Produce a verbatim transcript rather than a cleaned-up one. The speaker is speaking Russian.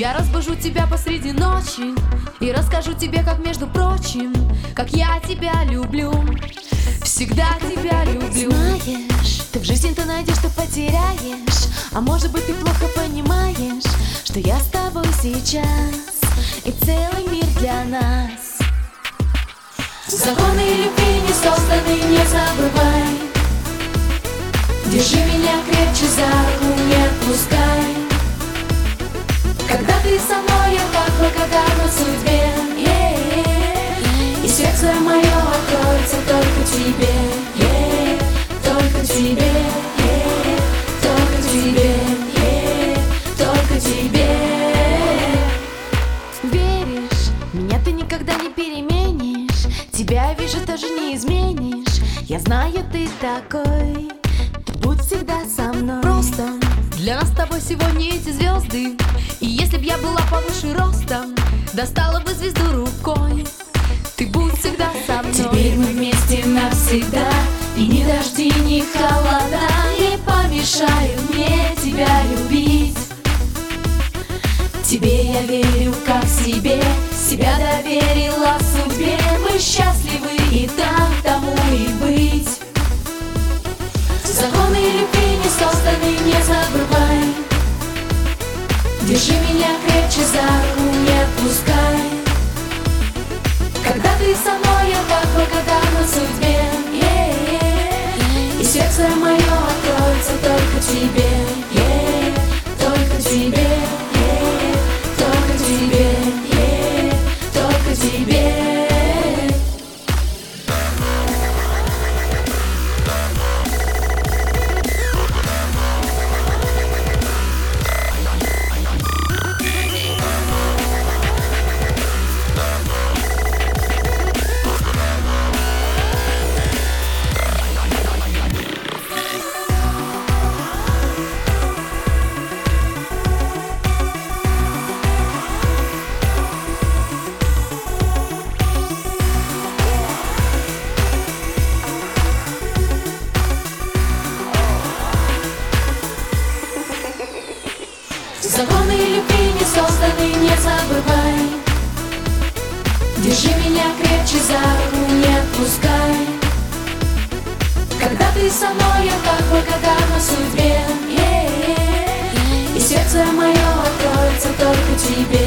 Я разбужу тебя посреди ночи и расскажу тебе, как, между прочим, как я тебя люблю. Всегда тебя люблю. Знаешь, ты в жизни ты найдешь, что потеряешь. А может быть, ты плохо понимаешь, что я с тобой сейчас, и целый мир для нас. Законы любви не созданы, не забывай. Держи меня крепче за руку, не отпускай. Когда ты со мной, я так благодарна судьбе, yeah. И сердце мое откроется только тебе, yeah. Только тебе, yeah. Только тебе, yeah. Только тебе. Веришь, меня ты никогда не переменишь. Тебя вижу, тоже не изменишь. Я знаю, ты такой. Ты будь всегда со мной. Просто для нас с тобой сегодня эти звезды. И если б я была повыше ростом, достала бы звезду рукой. Ты будь всегда со мной. Теперь мы вместе навсегда, и ни дожди, ни холода не помешают мне тебя любить. Тебе я верю как себе, себя доверила судьбе. Мы счастливы, и так тому и быть. Законы любви не созданы, не забывай. Держи меня крепче за руку, не отпускай. Когда ты со мной, я так благодарна судьбе, yeah. И сердце мое откроется только тебе, yeah. Только тебе, yeah. Только тебе, yeah. Только тебе. Законы любви не созданы, не забывай. Держи меня крепче за руку, не отпускай. Когда ты со мной, я так благодарна судьбе, yeah. И сердце мое откроется только тебе.